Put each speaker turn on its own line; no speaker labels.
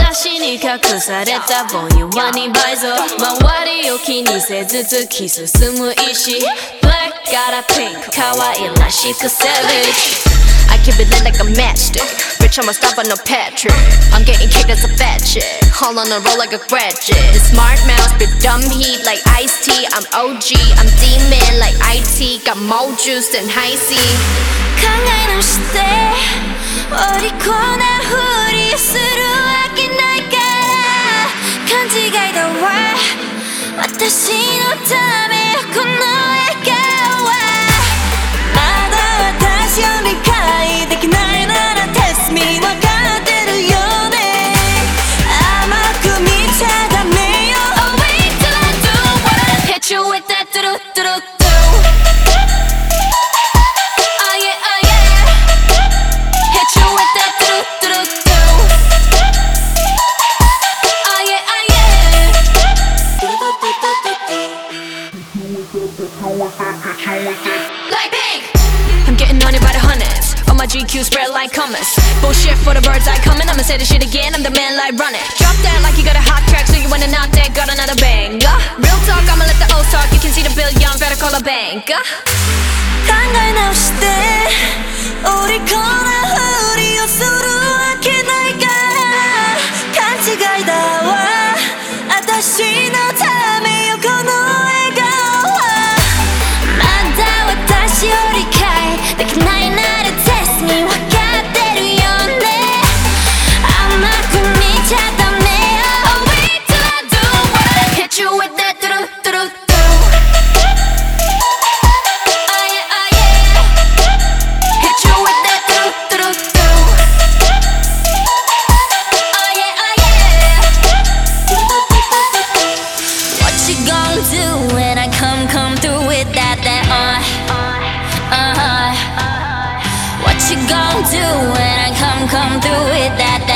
私に隠されたぼん弱に倍増周りを気にせず突き進む意志 Black got a pink 可愛らしく savage I keep it lit like a matchstick Bitch I'ma stop on no Patrick I'm getting kicked as a fat chick All on a roll like a graduate The smart mouth spit dumb heat like iced tea I'm OG, I'm demon like IT Got more juice than high C 考え直してお利口なふりをするわけないから勘違いだわ私のためよこの笑顔はまだ私を理解できないなら Test me 分かってるよね甘く見ちゃダメよ Oh wait till I do what Hit you with that do do do do Like pink I'm getting on it by the hundreds All my GQ spread like hummus Bullshit for the birds I coming I'ma say this shit again I'm the man like run it Drop that like you got a hot track So you wanna knock that got another banger Real talk I'ma let the O's talk You can see the bill young better call a banker 考え直してお利口なふりをするわけないから勘違いだわ私のためよこの笑顔私を理解できないなら Test me 分かってるよね甘く見ちゃダメよ Oh wait till I do what Hit you with that do do do do Oh yeah oh yeah Hit you with that do do do do Oh yeah oh yeah What you gon' do when I come through with that What you gon' do when I come through with that